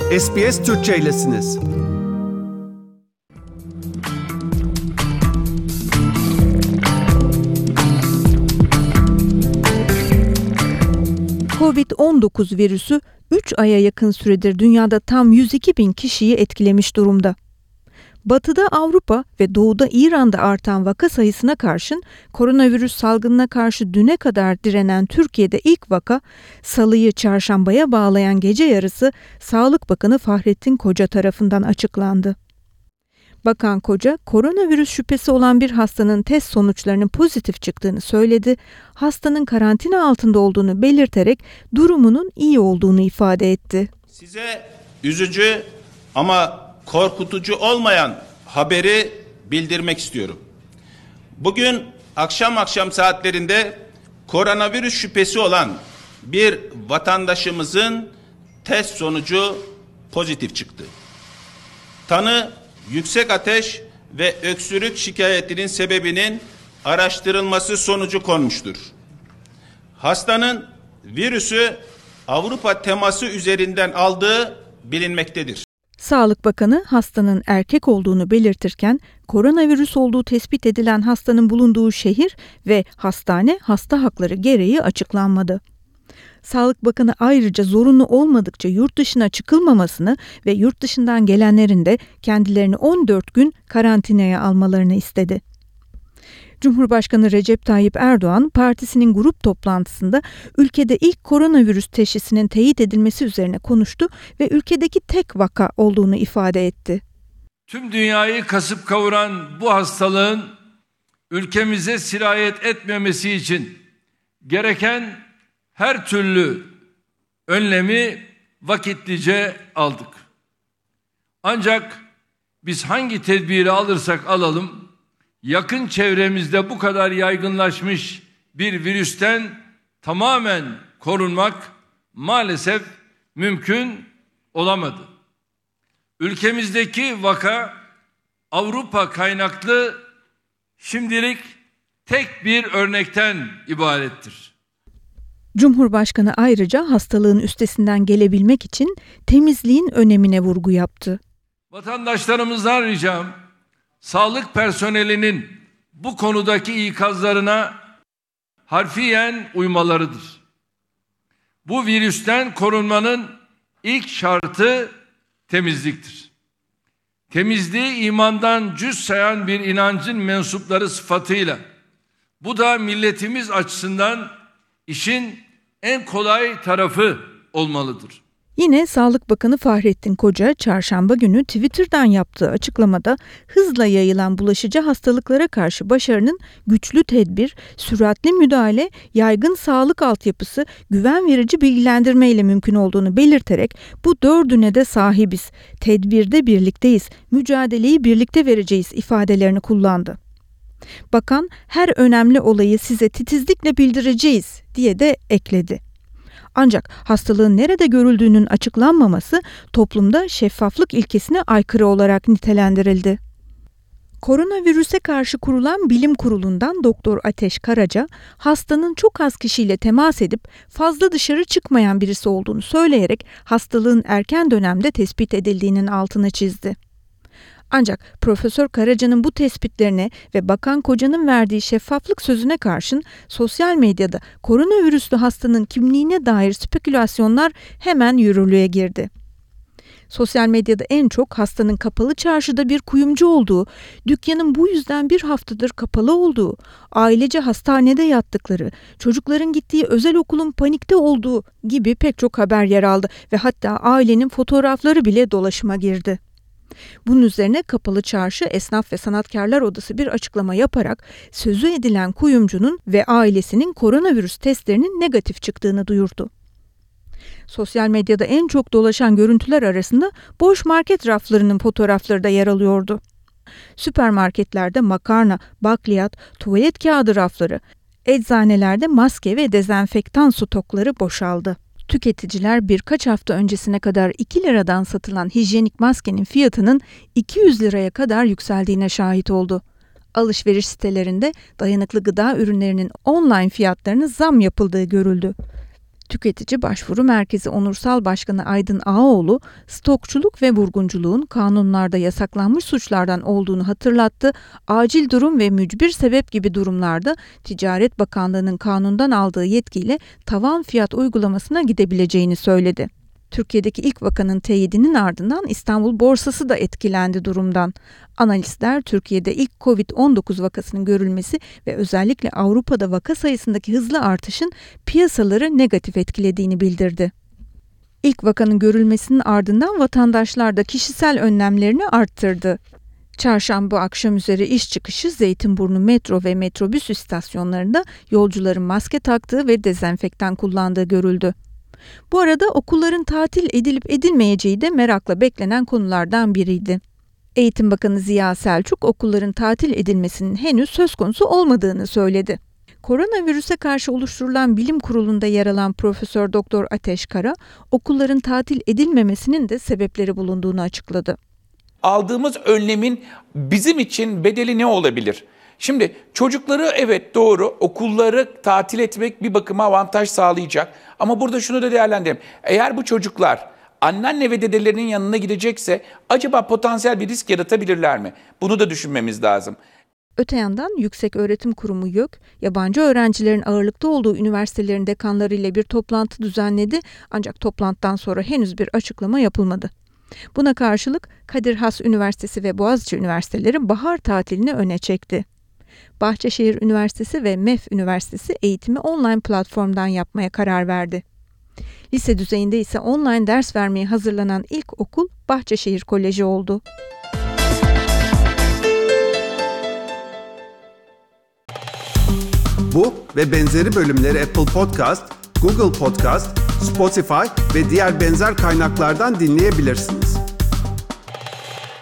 SBS Türkçe'ylesiniz. Covid-19 virüsü 3 aya yakın süredir dünyada tam 102 bin kişiyi etkilemiş durumda. Batıda Avrupa ve doğuda İran'da artan vaka sayısına karşın koronavirüs salgınına karşı düne kadar direnen Türkiye'de ilk vaka Salı'yı Çarşamba'ya bağlayan gece yarısı Sağlık Bakanı Fahrettin Koca tarafından açıklandı. Bakan Koca, koronavirüs şüphesi olan bir hastanın test sonuçlarının pozitif çıktığını söyledi, hastanın karantina altında olduğunu belirterek durumunun iyi olduğunu ifade etti. Size üzücü ama korkutucu olmayan haberi bildirmek istiyorum. Bugün akşam saatlerinde koronavirüs şüphesi olan bir vatandaşımızın test sonucu pozitif çıktı. Tanı yüksek ateş ve öksürük şikayetinin sebebinin araştırılması sonucu konmuştur. Hastanın virüsü Avrupa teması üzerinden aldığı bilinmektedir. Sağlık Bakanı hastanın erkek olduğunu belirtirken koronavirüs olduğu tespit edilen hastanın bulunduğu şehir ve hastane hasta hakları gereği açıklanmadı. Sağlık Bakanı ayrıca zorunlu olmadıkça yurt dışına çıkılmamasını ve yurt dışından gelenlerin de kendilerini 14 gün karantinaya almalarını istedi. Cumhurbaşkanı Recep Tayyip Erdoğan partisinin grup toplantısında ülkede ilk koronavirüs teşhisinin teyit edilmesi üzerine konuştu ve ülkedeki tek vaka olduğunu ifade etti. Tüm dünyayı kasıp kavuran bu hastalığın ülkemize sirayet etmemesi için gereken her türlü önlemi vakitlice aldık. Ancak biz hangi tedbiri alırsak alalım, yakın çevremizde bu kadar yaygınlaşmış bir virüsten tamamen korunmak maalesef mümkün olamadı. Ülkemizdeki vaka Avrupa kaynaklı şimdilik tek bir örnekten ibarettir. Cumhurbaşkanı ayrıca hastalığın üstesinden gelebilmek için temizliğin önemine vurgu yaptı. Vatandaşlarımızdan ricam, sağlık personelinin bu konudaki ikazlarına harfiyen uymalarıdır. Bu virüsten korunmanın ilk şartı temizliktir. Temizliği imandan cüz sayan bir inancın mensupları sıfatıyla, bu da milletimiz açısından işin en kolay tarafı olmalıdır. Yine Sağlık Bakanı Fahrettin Koca, çarşamba günü Twitter'dan yaptığı açıklamada hızla yayılan bulaşıcı hastalıklara karşı başarının güçlü tedbir, süratli müdahale, yaygın sağlık altyapısı, güven verici bilgilendirme ile mümkün olduğunu belirterek bu dördüne de sahibiz, tedbirde birlikteyiz, mücadeleyi birlikte vereceğiz ifadelerini kullandı. Bakan, her önemli olayı size titizlikle bildireceğiz diye de ekledi. Ancak hastalığın nerede görüldüğünün açıklanmaması toplumda şeffaflık ilkesine aykırı olarak nitelendirildi. Koronavirüse karşı kurulan bilim kurulundan Doktor Ateş Karaca, hastanın çok az kişiyle temas edip fazla dışarı çıkmayan birisi olduğunu söyleyerek hastalığın erken dönemde tespit edildiğinin altını çizdi. Ancak Profesör Karaca'nın bu tespitlerine ve Bakan Koca'nın verdiği şeffaflık sözüne karşın sosyal medyada koronavirüslü hastanın kimliğine dair spekülasyonlar hemen yürürlüğe girdi. Sosyal medyada en çok hastanın kapalı çarşıda bir kuyumcu olduğu, dükkanın bu yüzden bir haftadır kapalı olduğu, ailece hastanede yattıkları, çocukların gittiği özel okulun panikte olduğu gibi pek çok haber yer aldı ve hatta ailenin fotoğrafları bile dolaşıma girdi. Bunun üzerine Kapalı Çarşı Esnaf ve Sanatkarlar Odası bir açıklama yaparak sözü edilen kuyumcunun ve ailesinin koronavirüs testlerinin negatif çıktığını duyurdu. Sosyal medyada en çok dolaşan görüntüler arasında boş market raflarının fotoğrafları da yer alıyordu. Süpermarketlerde makarna, bakliyat, tuvalet kağıdı rafları, eczanelerde maske ve dezenfektan stokları boşaldı. Tüketiciler birkaç hafta öncesine kadar 2 liradan satılan hijyenik maskenin fiyatının 200 liraya kadar yükseldiğine şahit oldu. Alışveriş sitelerinde dayanıklı gıda ürünlerinin online fiyatlarına zam yapıldığı görüldü. Tüketici Başvuru Merkezi Onursal Başkanı Aydın Ağaoğlu, stokçuluk ve vurgunculuğun kanunlarda yasaklanmış suçlardan olduğunu hatırlattı. Acil durum ve mücbir sebep gibi durumlarda Ticaret Bakanlığı'nın kanundan aldığı yetkiyle tavan fiyat uygulamasına gidebileceğini söyledi. Türkiye'deki ilk vakanın teyidinin ardından İstanbul borsası da etkilendi durumdan. Analistler Türkiye'de ilk Covid-19 vakasının görülmesi ve özellikle Avrupa'da vaka sayısındaki hızlı artışın piyasaları negatif etkilediğini bildirdi. İlk vakanın görülmesinin ardından vatandaşlar da kişisel önlemlerini arttırdı. Çarşamba akşam üzeri iş çıkışı Zeytinburnu metro ve metrobüs istasyonlarında yolcuların maske taktığı ve dezenfektan kullandığı görüldü. Bu arada okulların tatil edilip edilmeyeceği de merakla beklenen konulardan biriydi. Eğitim Bakanı Ziya Selçuk okulların tatil edilmesinin henüz söz konusu olmadığını söyledi. Koronavirüse karşı oluşturulan bilim kurulunda yer alan Profesör Doktor Ateş Kara, okulların tatil edilmemesinin de sebepleri bulunduğunu açıkladı. Aldığımız önlemin bizim için bedeli ne olabilir? Şimdi çocukları evet doğru okulları tatil etmek bir bakıma avantaj sağlayacak. Ama burada şunu da değerlendirelim. Eğer bu çocuklar anneanne ve dedelerinin yanına gidecekse acaba potansiyel bir risk yaratabilirler mi? Bunu da düşünmemiz lazım. Öte yandan Yükseköğretim Kurumu YÖK, yabancı öğrencilerin ağırlıkta olduğu üniversitelerin dekanlarıyla bir toplantı düzenledi ancak toplantıdan sonra henüz bir açıklama yapılmadı. Buna karşılık Kadir Has Üniversitesi ve Boğaziçi Üniversiteleri bahar tatilini öne çekti. Bahçeşehir Üniversitesi ve MEF Üniversitesi eğitimi online platformdan yapmaya karar verdi. Lise düzeyinde ise online ders vermeye hazırlanan ilk okul Bahçeşehir Koleji oldu. Bu ve benzeri bölümleri Apple Podcast, Google Podcast, Spotify ve diğer benzer kaynaklardan dinleyebilirsiniz.